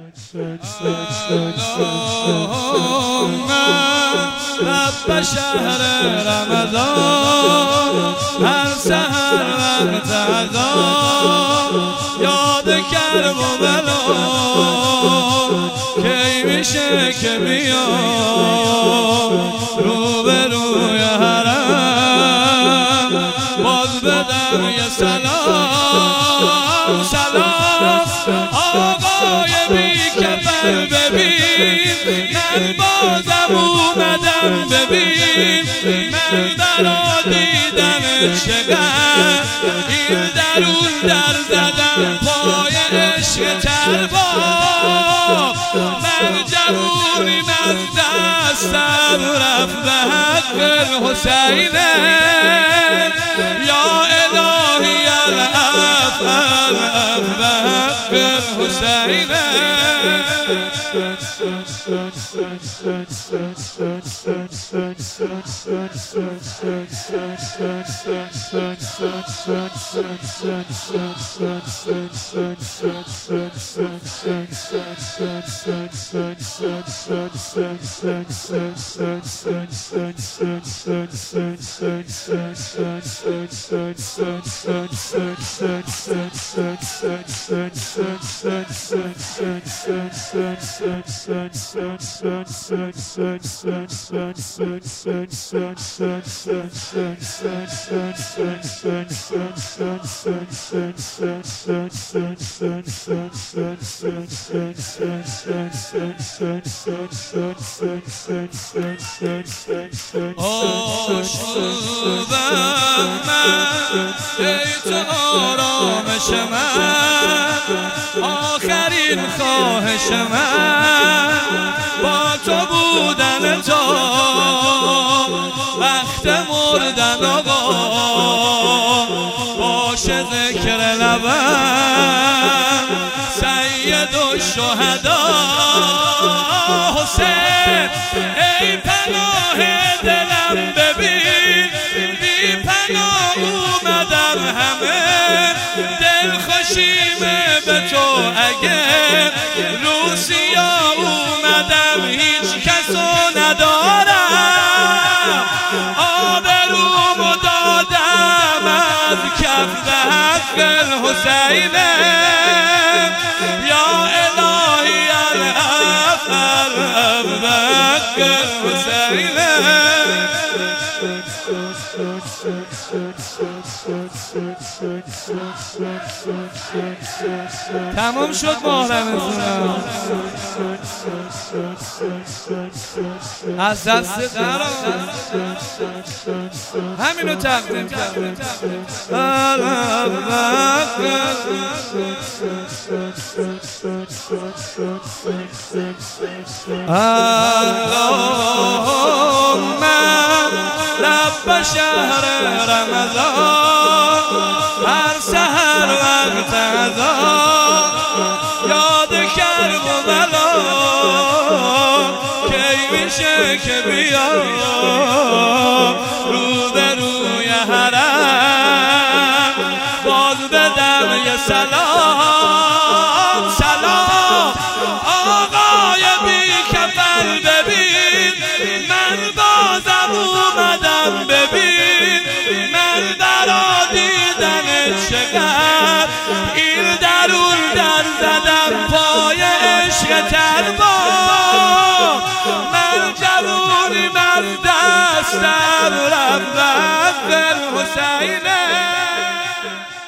اللهم رب شهر رمضان هر سحر وقت اذان یاد کرب و بلا کی میشه که بیام روبروی حرم باز بدم یه سلام سلام آقای بی کفن ببین من بازم اومدم ببین من برا دیدن چقدر این درون در زدم پای عشق ترباب من جوونیم از دستم رفت به حق الحسینه یا الهی العفو به حق الحسینه آشوبم من ای تو آرامش من آخرین خواهش من با تو بودن تا وقت مردن آقا باشه ذکر لبم سید الشهدا حسین ای پناه دلم ببین بی پناه اومدم همه دل خوشیمه به تو اگه روسیا اومدم هیچ کسو ندارم آبرومو دادم از کف به حق الحسینه یا الهی العفو به حق الحسینه تمام شد محرمتونم از دست قرار همینو تقدیم کردم اللهم رب شهر رمضان هر سحر وقت اذان یاد کرب و بلا کی میشه که بیام روبروی حرم باز بدم یه سلام سلام آقای بی کفن ببین من بازم اومدم ببین من برا دیدن چقدر این درون در زدم پای عشق ترباب من جوونیم از دستم رفت به حق الحسینه